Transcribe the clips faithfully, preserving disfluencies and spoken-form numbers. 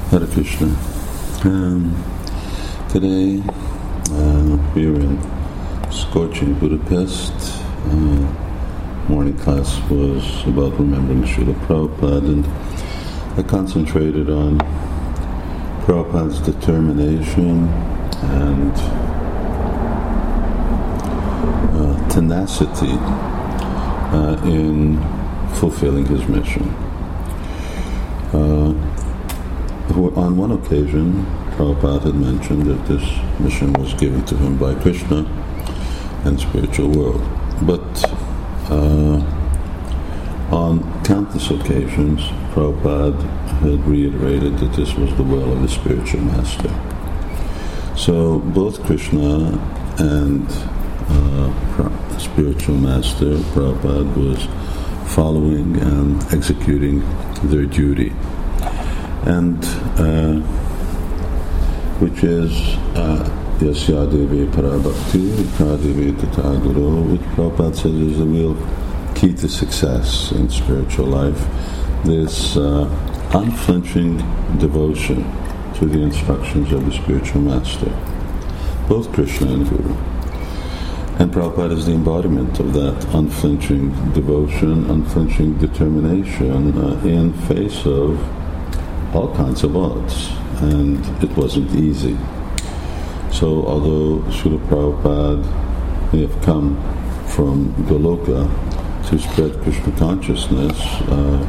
Hare Krishna. Um, today uh, we are in scorching Budapest. Uh, morning class was about remembering Srila Prabhupada, and I concentrated on Prabhupada's determination and uh, tenacity uh, in fulfilling his mission. Uh, On one occasion, Prabhupada had mentioned that this mission was given to him by Krishna and spiritual world. But uh, on countless occasions, Prabhupada had reiterated that this was the will of the spiritual master. So both Krishna and uh, spiritual master, Prabhupada, was following and executing their duty. And uh, which is Yasya Devi Parabhakti, Pradevi Tata Guru, which Prabhupada says is the real key to success in spiritual life, this uh, unflinching devotion to the instructions of the spiritual master, both Krishna and Guru. And Prabhupada is the embodiment of that unflinching devotion, unflinching determination uh, in face of all kinds of odds, and it wasn't easy. So although Srila Prabhupada may have come from Goloka to spread Krishna consciousness, uh,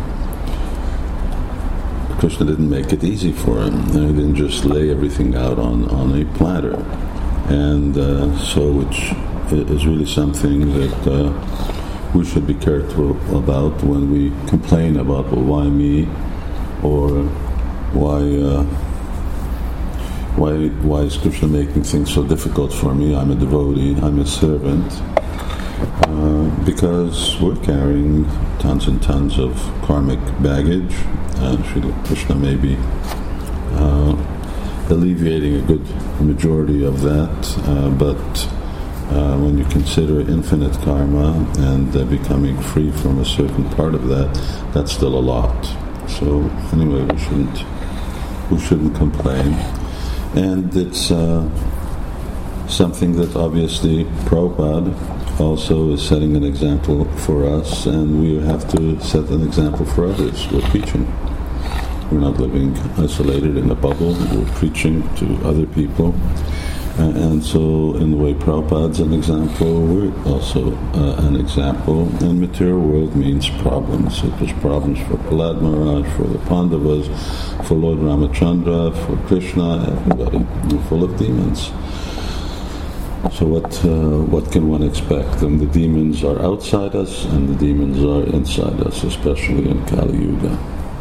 Krishna didn't make it easy for him. He didn't just lay everything out on, on a platter. And uh, so which is really something that uh, we should be careful about when we complain about, well, why me? Or Why, uh, why, why is Krishna making things so difficult for me? I'm a devotee, I'm a servant. Uh, because we're carrying tons and tons of karmic baggage. Uh, Srila Krishna may be uh, alleviating a good majority of that, uh, but uh, when you consider infinite karma and uh, becoming free from a certain part of that, that's still a lot. So anyway, we shouldn't we shouldn't complain. And it's uh, something that obviously Prabhupada also is setting an example for us, and we have to set an example for others. We're preaching. We're not living isolated in a bubble. We're preaching to other people. Uh, and so in the way Prabhupada's an example, we're also uh, an example. And material world means problems. It was problems for Prahlad Maharaj, for the Pandavas, for Lord Ramachandra, for Krishna, everybody. We're full of demons. So what uh, what can one expect? And the demons are outside us, and the demons are inside us, especially in Kali Yuga.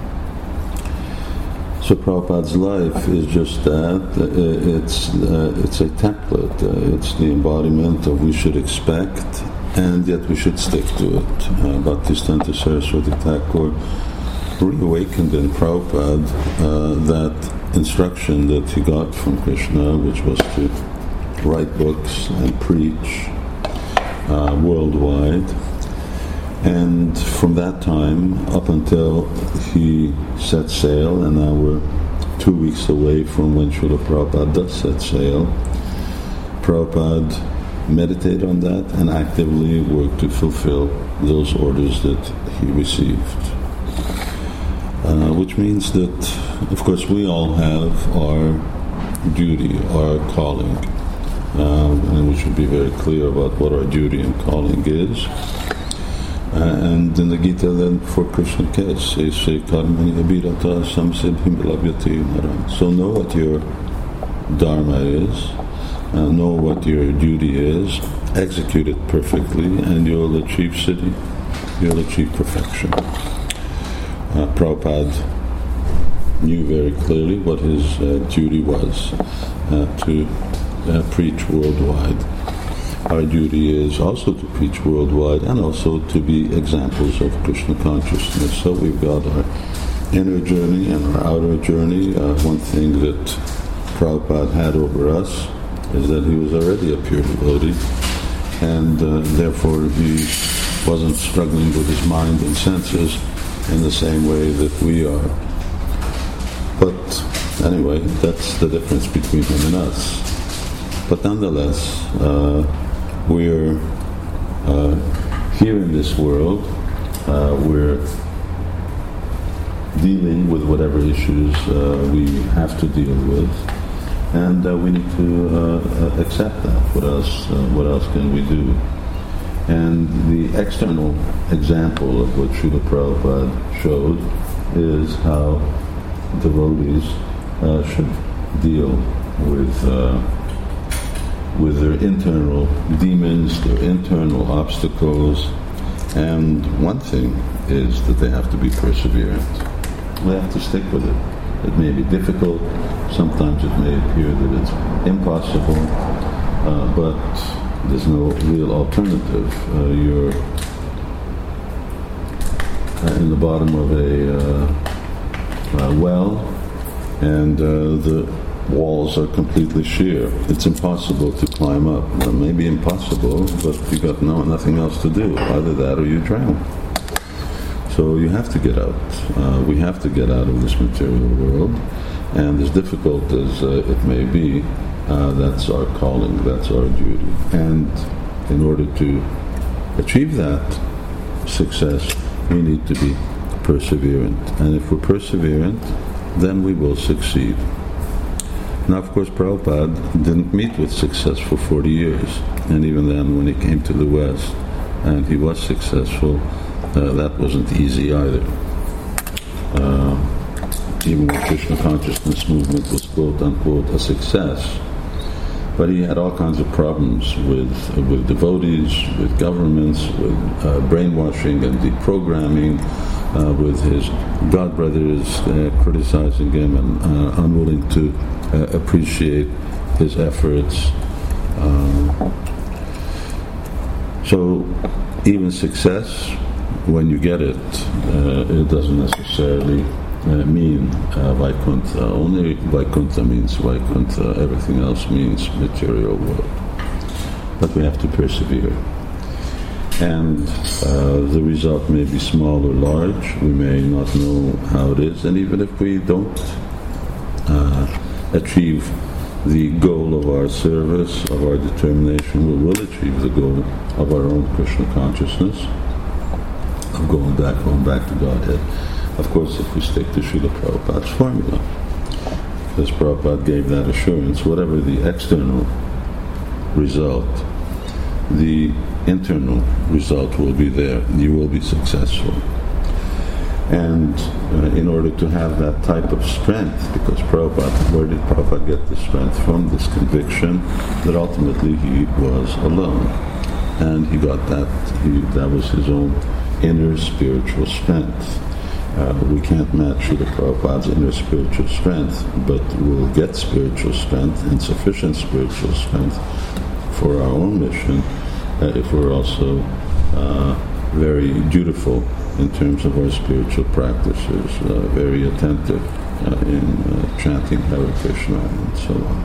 So Prabhupada's life is just that. It's uh, it's a template. Uh, it's the embodiment of we should expect, and yet we should stick to it. Uh, Bhaktisiddhanta Saraswati Thakur reawakened in Prabhupada uh, that instruction that he got from Krishna, which was to write books and preach uh, worldwide. And from that time up until he set sail, and now we're two weeks away from when Srila Prabhupada does set sail, Prabhupada meditated on that and actively worked to fulfill those orders that he received. Uh, which means that, of course, we all have our duty, our calling, uh, and we should be very clear about what our duty and calling is. Uh, and in the Gita then, for Krishna case, they say, Karmani abhirata samsiddhim labhyati nara. So know what your dharma is, uh, know what your duty is, execute it perfectly, and you'll achieve siddhi, you'll achieve perfection. Uh, Prabhupada knew very clearly what his uh, duty was, uh, to uh, preach worldwide. Our duty is also to preach worldwide and also to be examples of Krishna consciousness. So we've got our inner journey and our outer journey. Uh, one thing that Prabhupada had over us is that he was already a pure devotee, and uh, therefore he wasn't struggling with his mind and senses in the same way that we are. But anyway, that's the difference between him and us. But nonetheless, uh, we're uh, here in this world, uh, we're dealing with whatever issues uh, we have to deal with, and uh, we need to uh, accept that. What else? Uh, what else can we do? And the external example of what Srila Prabhupada showed is how devotees uh, should deal with uh, with their internal demons, their internal obstacles. And one thing is that they have to be perseverant. We have to stick with it. It may be difficult. Sometimes it may appear that it's impossible, uh, but there's no real alternative. Uh, you're in the bottom of a uh, uh, well, and uh, the walls are completely sheer. It's impossible to climb up. Well, maybe impossible, but you got no nothing else to do. Either that or you drown. So you have to get out. Uh, we have to get out of this material world, and as difficult as uh, it may be, uh, that's our calling, that's our duty. And in order to achieve that success, we need to be perseverant. And if we're perseverant, then we will succeed. Now, of course, Prabhupada didn't meet with success for forty years, and even then, when he came to the West and he was successful, uh, that wasn't easy either. Uh, even when Krishna consciousness movement was quote-unquote a success, but he had all kinds of problems with with devotees, with governments, with uh, brainwashing and deprogramming, uh, with his godbrothers uh, criticizing him and uh, unwilling to uh, appreciate his efforts. Um, so even success, when you get it, uh, it doesn't necessarily Uh, mean uh, Vaikuntha. Only Vaikuntha means Vaikuntha, everything else means material world. But we have to persevere. And uh, the result may be small or large, we may not know how it is, and even if we don't uh, achieve the goal of our service, of our determination, we will achieve the goal of our own Krishna consciousness, of going back, going back to Godhead. Of course, if we stick to Srila Prabhupada's formula, because Prabhupada gave that assurance, whatever the external result, the internal result will be there. You will be successful. And uh, in order to have that type of strength, because Prabhupada, where did Prabhupada get the strength from? This conviction that ultimately he was alone. And he got that, he, that was his own inner spiritual strength. Uh, we can't match Srila Prabhupada's inner spiritual strength, but we'll get spiritual strength and sufficient spiritual strength for our own mission uh, if we're also uh, very dutiful in terms of our spiritual practices, uh, very attentive uh, in uh, chanting Hare Krishna and so on.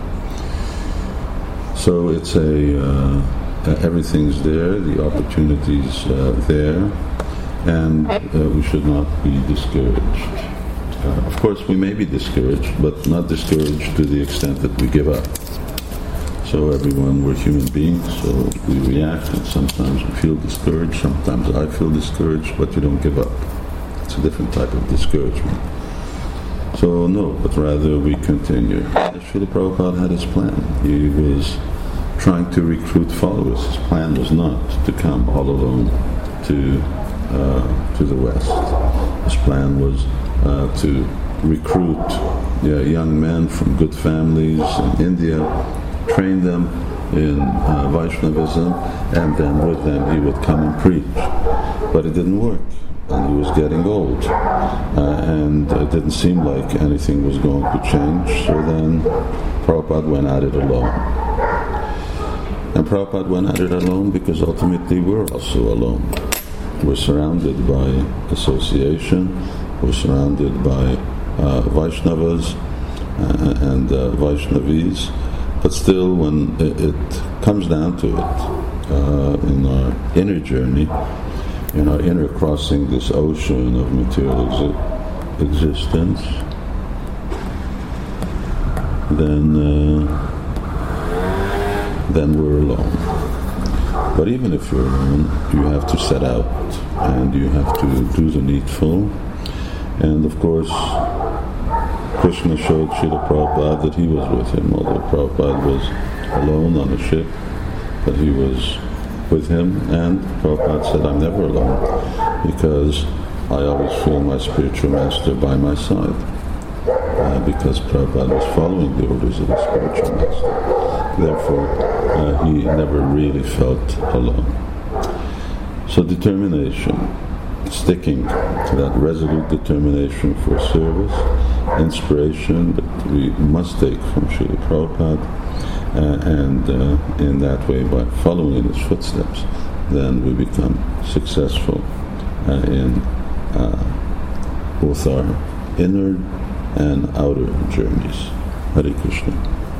So it's a uh, everything's there, the opportunity's uh, there, and uh, we should not be discouraged. Uh, of course, we may be discouraged, but not discouraged to the extent that we give up. So everyone, we're human beings, so we react, and sometimes we feel discouraged, sometimes I feel discouraged, but you don't give up. It's a different type of discouragement. So no, but rather we continue. Srila Prabhupada had his plan. He was trying to recruit followers. His plan was not to come all alone to Uh, to the West. His plan was uh, to recruit yeah, young men from good families in India, train them in uh, Vaishnavism, and then with them he would come and preach. But it didn't work, and he was getting old, uh, and it didn't seem like anything was going to change, so then Prabhupada went at it alone. And Prabhupada went at it alone because ultimately we're also alone. We're surrounded by association, we're surrounded by uh, Vaishnavas uh, and uh, Vaishnavis, but still when it, it comes down to it, uh, in our inner journey, in our inner crossing this ocean of material exi- existence, then uh, then we're alone. But even if you're alone, you have to set out and you have to do the needful. And of course, Krishna showed Srila Prabhupada that he was with him, although Prabhupada was alone on a ship, but he was with him, and Prabhupada said, I'm never alone, because I always feel my spiritual master by my side, uh, because Prabhupada was following the orders of the spiritual master. Therefore, uh, he never really felt alone. So determination, sticking to that resolute determination for service, inspiration that we must take from Srila Prabhupada, uh, and uh, in that way, by following in his footsteps, then we become successful uh, in uh, both our inner and outer journeys. Hare Krishna.